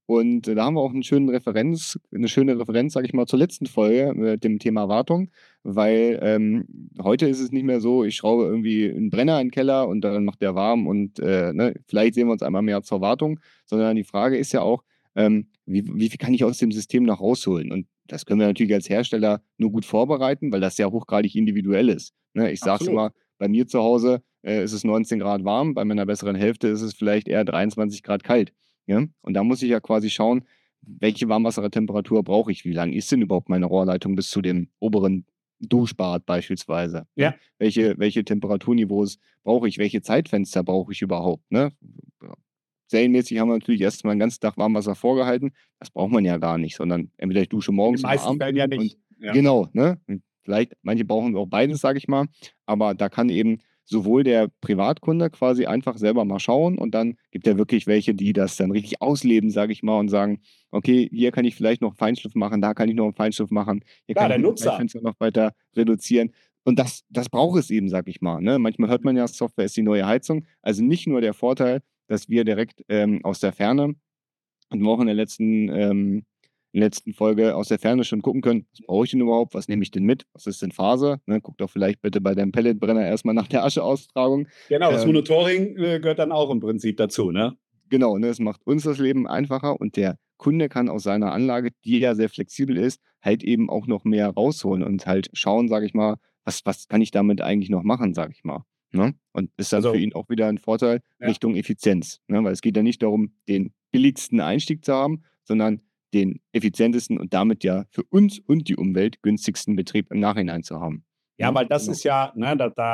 [SPEAKER 3] Und da haben wir auch eine schöne Referenz, sage ich mal, zur letzten Folge mit dem Thema Wartung, weil heute ist es nicht mehr so, ich schraube irgendwie einen Brenner in den Keller und dann macht der warm und ne, vielleicht sehen wir uns einmal mehr zur Wartung, sondern die Frage ist ja auch, wie viel kann ich aus dem System noch rausholen? Und das können wir natürlich als Hersteller nur gut vorbereiten, weil das ja hochgradig individuell ist. Ne? Ich sage es
[SPEAKER 2] Absolut.
[SPEAKER 3] immer, bei mir zu Hause ist es 19 Grad warm, bei meiner besseren Hälfte ist es vielleicht eher 23 Grad kalt. Ja? Und da muss ich ja quasi schauen, welche Warmwassertemperatur brauche ich? Wie lang ist denn überhaupt meine Rohrleitung bis zu dem oberen Duschbad beispielsweise? Ne?
[SPEAKER 2] Ja,
[SPEAKER 3] Welche Temperaturniveaus brauche ich? Welche Zeitfenster brauche ich überhaupt? Ne? Serienmäßig haben wir natürlich erst mal 'n ganzen Tag Warmwasser vorgehalten. Das braucht man ja gar nicht, sondern entweder ich dusche
[SPEAKER 2] in den
[SPEAKER 3] morgens oder
[SPEAKER 2] meisten
[SPEAKER 3] abends
[SPEAKER 2] Fällen ja
[SPEAKER 3] und
[SPEAKER 2] nicht. Ja.
[SPEAKER 3] genau, ne? Und vielleicht manche brauchen auch beides, sage ich mal, aber da kann eben sowohl der Privatkunde quasi einfach selber mal schauen und dann gibt ja wirklich welche, die das dann richtig ausleben, sage ich mal, und sagen: „Okay, hier kann ich vielleicht noch Feinschliff machen, da kann ich noch 'n Feinschliff machen, hier
[SPEAKER 2] Klar,
[SPEAKER 3] kann ich
[SPEAKER 2] der
[SPEAKER 3] meine
[SPEAKER 2] Nutzer.
[SPEAKER 3] Zeitfenster noch weiter reduzieren.“ Und das braucht es eben, sage ich mal, ne? Manchmal hört man ja, Software ist die neue Heizung. Also nicht nur der Vorteil, dass wir direkt aus der Ferne hatten wir auch in der letzten Folge aus der Ferne schon gucken können: „Was brauche ich denn überhaupt? Was nehme ich denn mit? Was ist denn Phase?“ Ne, guck doch vielleicht bitte bei deinem Pelletbrenner erst mal nach der Ascheaustragung.
[SPEAKER 2] Genau, das
[SPEAKER 3] Ähm,
[SPEAKER 2] Monitoring gehört dann auch im Prinzip dazu, ne?
[SPEAKER 3] genau, ne, es macht uns das Leben einfacher und der Kunde kann aus seiner Anlage, die ja sehr flexibel ist, halt eben auch noch mehr rausholen und halt schauen, sage ich mal: „Was kann ich damit eigentlich noch machen“, sage ich mal, ne? Und ist dann für
[SPEAKER 2] Also,
[SPEAKER 3] ihn auch wieder 'n Vorteil
[SPEAKER 2] ja.
[SPEAKER 3] Richtung Effizienz, ne? Weil es geht ja nicht darum, den billigsten Einstieg zu haben, sondern den effizientesten und damit ja für uns und die Umwelt günstigsten Betrieb im Nachhinein zu haben,
[SPEAKER 2] Ja,
[SPEAKER 3] ne?
[SPEAKER 2] weil das
[SPEAKER 3] Genau.
[SPEAKER 2] ist ja, ne,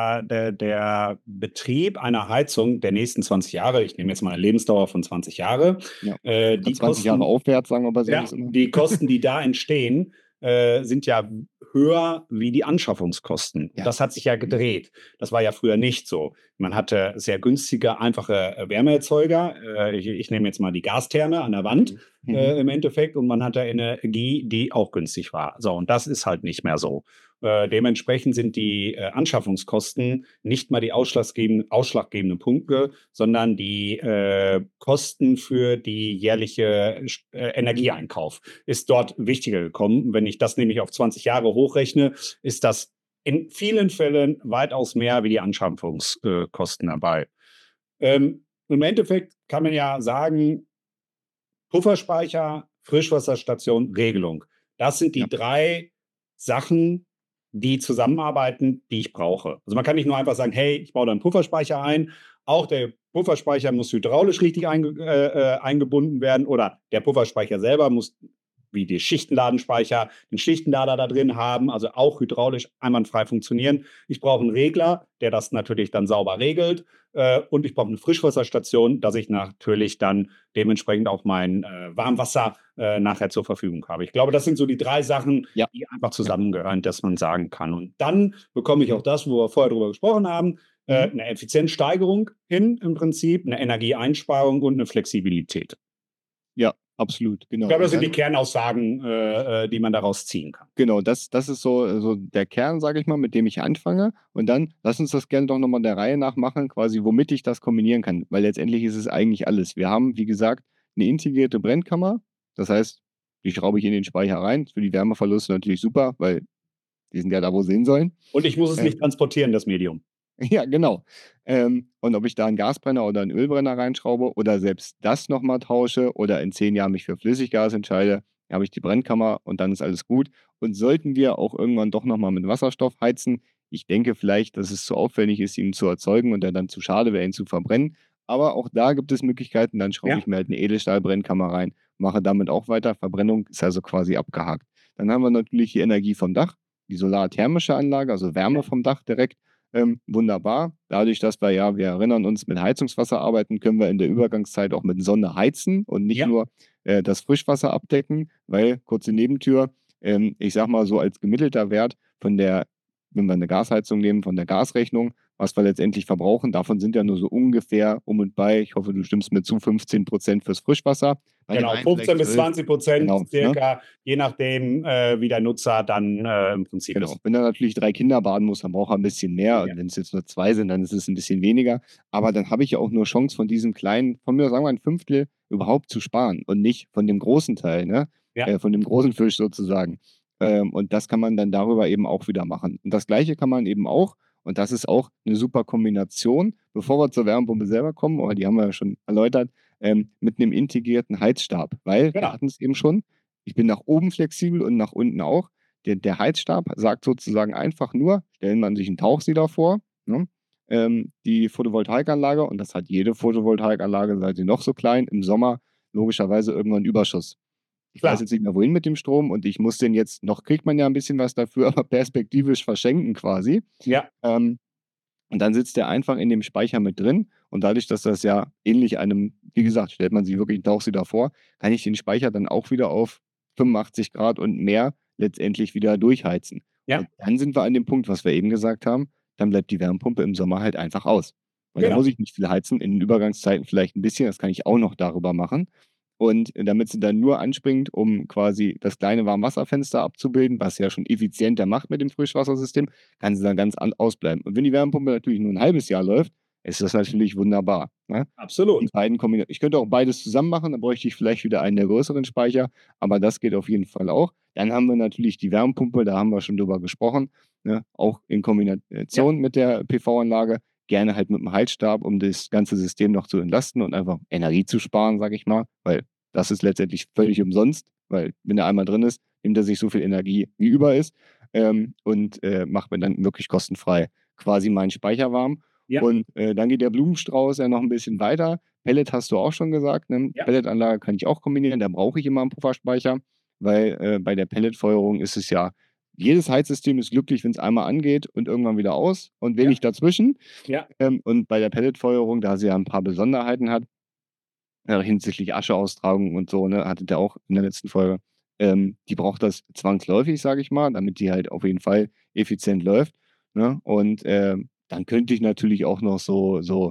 [SPEAKER 2] der Betrieb einer Heizung der nächsten 20 Jahre, ich nehme jetzt mal eine Lebensdauer von 20 Jahre,
[SPEAKER 3] Ja. Oder
[SPEAKER 2] die
[SPEAKER 3] 20 Jahre
[SPEAKER 2] Kosten
[SPEAKER 3] aufwärts, sagen wir bei so
[SPEAKER 2] ja,
[SPEAKER 3] was immer.
[SPEAKER 2] die Kosten, die da entstehen, sind ja höher wie die Anschaffungskosten. Und
[SPEAKER 3] Ja.
[SPEAKER 2] das hat sich ja gedreht. Das war ja früher nicht so. Man hatte sehr günstige, einfache Wärmeerzeuger. Ich nehme jetzt mal die Gastherme an der Wand
[SPEAKER 3] Mhm. Mhm.
[SPEAKER 2] im Endeffekt und man hatte Energie, die auch günstig war. So, und das ist halt nicht mehr so. Dementsprechend sind die Anschaffungskosten nicht mal die ausschlaggebenden Punkte, sondern die Kosten für die jährliche Energieeinkauf ist dort wichtiger gekommen. Wenn ich das nämlich auf 20 Jahre hochrechne, ist das in vielen Fällen weitaus mehr wie die Anschaffungskosten dabei. Im Endeffekt kann man ja sagen, Pufferspeicher, Frischwasserstation, Regelung. Das sind
[SPEAKER 3] Ja.
[SPEAKER 2] die 3 Sachen, die zusammenarbeiten, die ich brauche. Also, man kann nicht nur einfach sagen: „Hey, ich baue da 'n Pufferspeicher ein.“ Auch der Pufferspeicher muss hydraulisch richtig eingebunden werden oder der Pufferspeicher selber muss wie die Schichtenladenspeicher den Schichtenlader da drin haben, also auch hydraulisch einwandfrei funktionieren. Ich brauche einen Regler, der das natürlich dann sauber regelt, und ich brauche eine Frischwasserstation, dass ich natürlich dann dementsprechend auch mein Warmwasser nachher zur Verfügung habe. Ich glaube, das sind so die 3 Sachen,
[SPEAKER 3] Ja.
[SPEAKER 2] die einfach
[SPEAKER 3] Ja.
[SPEAKER 2] zusammengehören, dass man sagen kann. Und dann bekomme ich auch das, wo wir vorher drüber gesprochen haben,
[SPEAKER 3] Mhm.
[SPEAKER 2] 'ne Effizienzsteigerung hin im Prinzip, eine Energieeinsparung und eine Flexibilität.
[SPEAKER 3] Ja, absolut,
[SPEAKER 2] Ich
[SPEAKER 3] genau.
[SPEAKER 2] glaube, das
[SPEAKER 3] Und
[SPEAKER 2] sind die
[SPEAKER 3] dann
[SPEAKER 2] Kernaussagen, die man daraus ziehen kann.
[SPEAKER 3] genau, das ist so der Kern, sage ich mal, mit dem ich anfange. Und dann lass uns das gerne doch noch mal der Reihe nach machen, quasi womit ich das kombinieren kann, weil letztendlich ist es eigentlich alles. Wir haben, wie gesagt, 'ne integrierte Brennkammer. Das heißt, die schraube ich in den Speicher rein. Für die Wärmeverluste natürlich super, weil die sind ja da, wo sie hin sollen.
[SPEAKER 2] Und ich muss es
[SPEAKER 3] Äh
[SPEAKER 2] nicht transportieren, das Medium.
[SPEAKER 3] Ja, genau. Und ob ich da 'n Gasbrenner oder 'n Ölbrenner reinschraube oder selbst das noch mal tausche oder in 10 Jahren mich für Flüssiggas entscheide, habe ich die Brennkammer und dann ist alles gut. Und sollten wir auch irgendwann doch noch mal mit Wasserstoff heizen, ich denke vielleicht, dass es zu aufwendig ist, ihn zu erzeugen und er dann zu schade wäre, ihn zu verbrennen. Aber auch da gibt es Möglichkeiten, dann schraube
[SPEAKER 2] Ja,
[SPEAKER 3] ich mir halt 'ne Edelstahlbrennkammer rein, mache damit auch weiter. Verbrennung ist also quasi abgehakt. Dann haben wir natürlich die Energie vom Dach, die solarthermische Anlage, also Wärme
[SPEAKER 2] ja,
[SPEAKER 3] vom Dach direkt. Wunderbar. Dadurch, dass wir erinnern uns, mit Heizungswasser arbeiten, können wir in der Übergangszeit auch mit Sonne heizen und nicht
[SPEAKER 2] ja,
[SPEAKER 3] nur das Frischwasser abdecken, weil, kurze Nebentür, ich sage mal so als gemittelter Wert von der, wenn wir eine Gasheizung nehmen, von der Gasrechnung, was wir letztendlich verbrauchen, davon sind ja nur so ungefähr um und bei, ich hoffe, du stimmst mir zu, 15% fürs Frischwasser. Bei dem
[SPEAKER 2] Genau,
[SPEAKER 3] einen
[SPEAKER 2] 15
[SPEAKER 3] vielleicht
[SPEAKER 2] bis
[SPEAKER 3] 12.
[SPEAKER 2] 20%
[SPEAKER 3] Genau, ne?
[SPEAKER 2] circa, je nachdem, wie der Nutzer dann im Prinzip
[SPEAKER 3] Genau.
[SPEAKER 2] ist.
[SPEAKER 3] Wenn er natürlich 3 Kinder baden muss, dann braucht er ein bisschen mehr.
[SPEAKER 2] Ja,
[SPEAKER 3] Und wenn es jetzt nur 2 sind, dann ist es ein bisschen weniger. Aber dann habe ich ja auch nur Chance, von diesem kleinen, von mir sagen wir ein Fünftel, überhaupt zu sparen und nicht von dem großen Teil, ne?
[SPEAKER 2] ja,
[SPEAKER 3] Von dem großen Fisch sozusagen. Und das kann man dann darüber eben auch wieder machen. Und das Gleiche kann man eben auch, und das ist auch eine super Kombination, bevor wir zur Wärmepumpe selber kommen, aber die haben wir ja schon erläutert, mit einem integrierten Heizstab. Weil wir
[SPEAKER 2] genau.
[SPEAKER 3] hatten es eben schon, ich bin nach oben flexibel und nach unten auch. Der Heizstab sagt sozusagen einfach nur, stellen man sich einen Tauchsieder vor, ne? Die Photovoltaikanlage, und das hat jede Photovoltaikanlage, sei sie noch so klein, im Sommer logischerweise irgendwann Überschuss. Ich weiß
[SPEAKER 2] Klar.
[SPEAKER 3] jetzt nicht mehr, wohin mit dem Strom, und ich muss den jetzt, noch kriegt man ja ein bisschen was dafür, aber perspektivisch verschenken quasi.
[SPEAKER 2] Ja,
[SPEAKER 3] Ähm, und dann sitzt der einfach in dem Speicher mit drin, und dadurch, dass das ja ähnlich einem, wie gesagt, stellt man sich wirklich einen Tauchsieder vor, kann ich den Speicher dann auch wieder auf 85 Grad und mehr letztendlich wieder durchheizen.
[SPEAKER 2] ja,
[SPEAKER 3] Und dann sind wir an dem Punkt, was wir eben gesagt haben, dann bleibt die Wärmepumpe im Sommer halt einfach aus. Weil da muss
[SPEAKER 2] genau.
[SPEAKER 3] ich nicht viel heizen, in den Übergangszeiten vielleicht ein bisschen, das kann ich auch noch darüber machen. Und damit sie dann nur anspringt, um quasi das kleine Warmwasserfenster abzubilden, was ja schon effizienter macht mit dem Frischwassersystem, kann sie dann ganz ausbleiben. Und wenn die Wärmepumpe natürlich nur ein halbes Jahr läuft, ist das natürlich wunderbar, ne? Die
[SPEAKER 2] Absolut.
[SPEAKER 3] beiden Kombina Ich könnte auch beides zusammen machen, dann bräuchte ich vielleicht wieder einen der größeren Speicher, aber das geht auf jeden Fall auch. Dann haben wir natürlich die Wärmepumpe, da haben wir schon drüber gesprochen, ne? Auch in
[SPEAKER 2] Ja,
[SPEAKER 3] Kombination mit der PV-Anlage, gerne halt mit dem Heizstab, um das ganze System noch zu entlasten und einfach Energie zu sparen, sage ich mal, weil das ist letztendlich völlig umsonst, weil wenn er einmal drin ist, nimmt er sich so viel Energie, wie über ist, und macht mir dann wirklich kostenfrei quasi meinen Speicher warm.
[SPEAKER 2] ja,
[SPEAKER 3] Und dann geht der Blumenstrauß ja noch ein bisschen weiter. Pellet hast du auch schon gesagt, ne?
[SPEAKER 2] ja,
[SPEAKER 3] Pelletanlage kann ich auch kombinieren, da brauche ich immer einen Pufferspeicher, weil bei der Pelletfeuerung ist es ja, jedes Heizsystem ist glücklich, wenn es einmal angeht und irgendwann wieder aus und
[SPEAKER 2] ja,
[SPEAKER 3] wenig dazwischen.
[SPEAKER 2] ja,
[SPEAKER 3] Und bei der Pelletfeuerung, da sie ja ein paar Besonderheiten hat, hinsichtlich Ascheaustragung und so, ne, hattet ihr auch in der letzten Folge, die braucht das zwangsläufig, sage ich mal, damit die halt auf jeden Fall effizient läuft, ne? Und dann könnte ich natürlich auch noch so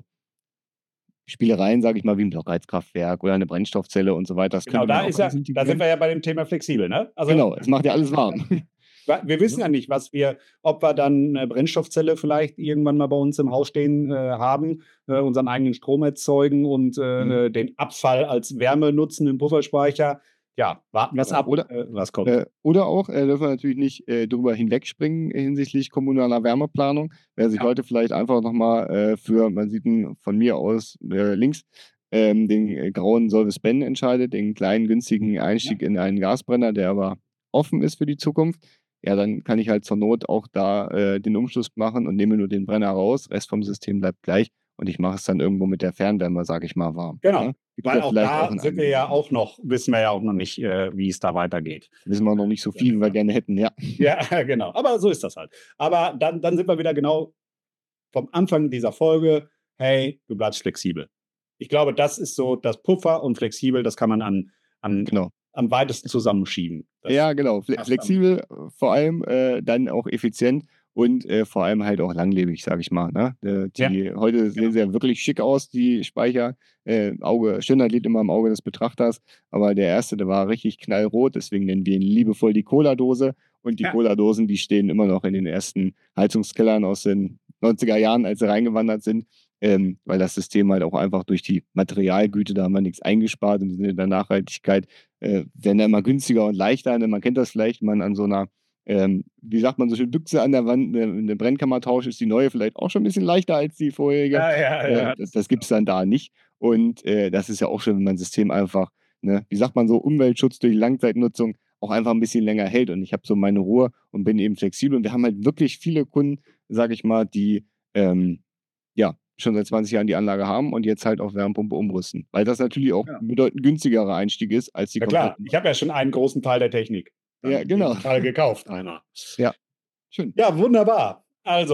[SPEAKER 3] Spielereien, sage ich mal, wie 'n Blockheizkraftwerk oder 'ne Brennstoffzelle und so weiter, das
[SPEAKER 2] genau.
[SPEAKER 3] könnte man auch alles
[SPEAKER 2] Da sind
[SPEAKER 3] integrieren.
[SPEAKER 2] wir ja bei dem Thema flexibel, ne? Also,
[SPEAKER 3] Genau, es macht ja alles warm.
[SPEAKER 2] wir wissen
[SPEAKER 3] Ne?
[SPEAKER 2] ja nicht, ob wir dann 'ne Brennstoffzelle vielleicht irgendwann mal bei uns im Haus stehen, haben, unseren eigenen Strom erzeugen und,
[SPEAKER 3] Mhm.
[SPEAKER 2] den Abfall als Wärme nutzen im Pufferspeicher. Ja, warten wir's
[SPEAKER 3] Genau.
[SPEAKER 2] ab, was kommt.
[SPEAKER 3] Oder auch, dürfen wir natürlich nicht, drüber hinwegspringen hinsichtlich kommunaler Wärmeplanung. Wer sich
[SPEAKER 2] Ja,
[SPEAKER 3] heute vielleicht einfach noch mal, für, man sieht ihn von mir aus, links, den, grauen Solvis Ben entscheidet, den kleinen günstigen
[SPEAKER 2] ja,
[SPEAKER 3] Einstieg in einen Gasbrenner, der aber offen ist für die Zukunft, ja, dann kann ich halt zur Not auch da, den Umschluss machen und nehme nur den Brenner raus. Rest vom System bleibt gleich, und ich mache es dann irgendwo mit der Fernwärme, sage ich mal, warm,
[SPEAKER 2] genau.
[SPEAKER 3] ne? Gibt's
[SPEAKER 2] Weil
[SPEAKER 3] ja
[SPEAKER 2] auch
[SPEAKER 3] vielleicht auch
[SPEAKER 2] da
[SPEAKER 3] in
[SPEAKER 2] sind wir
[SPEAKER 3] einigen
[SPEAKER 2] ja
[SPEAKER 3] Ländern.
[SPEAKER 2] auch noch wissen wir ja auch noch nicht, wie es da weitergeht.
[SPEAKER 3] Wissen wir noch nicht so viel, wie wir gerne hätten, ja.
[SPEAKER 2] Ja, genau. Aber so ist das halt. Aber dann sind wir wieder genau vom Anfang dieser Folge: „Hey, du bleibst flexibel.“ Ich glaube, das ist so das Puffer und flexibel, das kann man an
[SPEAKER 3] Genau.
[SPEAKER 2] am weitesten zusammenschieben. Das
[SPEAKER 3] Ja, genau.
[SPEAKER 2] passt dann.
[SPEAKER 3] Flexibel, vor allem, dann auch effizient und, vor allem halt auch langlebig, sage ich mal, ne?
[SPEAKER 2] Ja,
[SPEAKER 3] Die heute sehen
[SPEAKER 2] genau.
[SPEAKER 3] sie ja wirklich schick aus, die Speicher. Schönheit liegt immer im Auge des Betrachters, aber der erste, der war richtig knallrot, deswegen nennen wir ihn liebevoll die Cola-Dose. Und die
[SPEAKER 2] Ja,
[SPEAKER 3] Cola-Dosen, die stehen immer noch in den ersten Heizungskellern aus den 90er Jahren, als sie reingewandert sind, weil das System halt auch einfach durch die Materialgüte, da haben wir nichts eingespart im Sinne der Nachhaltigkeit, werden da immer günstiger und leichter, ne? Man kennt das vielleicht, wenn man an so 'ner, wie sagt man so schön, Büchse an der Wand 'ne Brennkammer tauscht, ist die neue vielleicht auch schon 'n bisschen leichter als die vorherige.
[SPEAKER 2] ja, ja, ja,
[SPEAKER 3] Das gibt's dann da nicht. Und, das ist ja auch schön, wenn mein System einfach, ne, wie sagt man so, Umweltschutz durch Langzeitnutzung auch einfach 'n bisschen länger hält, und ich habe so meine Ruhe und bin eben flexibel. Und wir haben halt wirklich viele Kunden, sage ich mal, die, ja, schon seit 20 Jahren die Anlage haben und jetzt halt auf Wärmepumpe umrüsten, weil das natürlich auch
[SPEAKER 2] ja.
[SPEAKER 3] 'n bedeutend günstigerer Einstieg ist als die
[SPEAKER 2] Ja klar,
[SPEAKER 3] komplette
[SPEAKER 2] ich habe ja schon einen großen Teil der Technik dann
[SPEAKER 3] Ja,
[SPEAKER 2] in
[SPEAKER 3] genau.
[SPEAKER 2] diesem Fall gekauft, einmal.
[SPEAKER 3] Ja, schön.
[SPEAKER 2] Ja, wunderbar.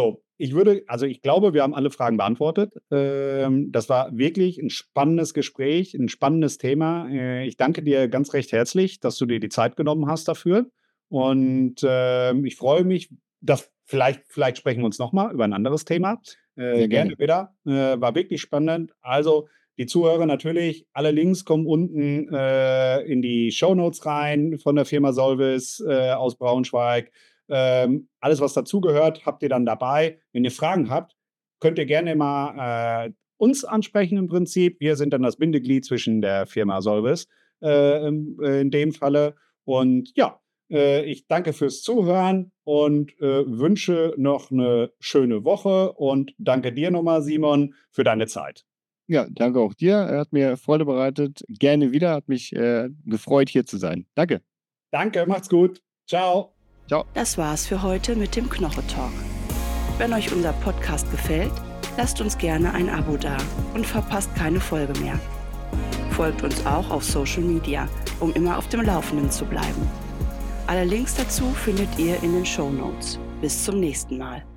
[SPEAKER 2] Ich glaube, wir haben alle Fragen beantwortet. Das war wirklich ein spannendes Gespräch, ein spannendes Thema. Ich danke dir ganz recht herzlich, dass du dir die Zeit genommen hast dafür. Und, ich freue mich, dass vielleicht sprechen wir uns noch mal über ein anderes Thema.
[SPEAKER 3] Sehr
[SPEAKER 2] Gerne
[SPEAKER 3] gerne.
[SPEAKER 2] wieder. War wirklich spannend. Also, die Zuhörer natürlich, alle Links kommen unten in die Shownotes rein von der Firma Solvis aus Braunschweig. Alles, was dazugehört, habt ihr dann dabei. Wenn ihr Fragen habt, könnt ihr gerne mal uns ansprechen im Prinzip. Wir sind dann das Bindeglied zwischen der Firma Solvis in dem Falle. Und ja, ich danke fürs Zuhören und wünsche noch eine schöne Woche und danke dir nochmal, Simon, für deine Zeit.
[SPEAKER 3] Ja, danke auch dir. Hat mir Freude bereitet. Gerne wieder. Hat mich gefreut, hier zu sein. Danke.
[SPEAKER 2] Danke, macht's gut. Ciao.
[SPEAKER 3] Ciao.
[SPEAKER 1] Das war's für heute mit dem Knoche Talk. Wenn euch unser Podcast gefällt, lasst uns gerne ein Abo da und verpasst keine Folge mehr. Folgt uns auch auf Social Media, um immer auf dem Laufenden zu bleiben. Alle Links dazu findet ihr in den Shownotes. Bis zum nächsten Mal.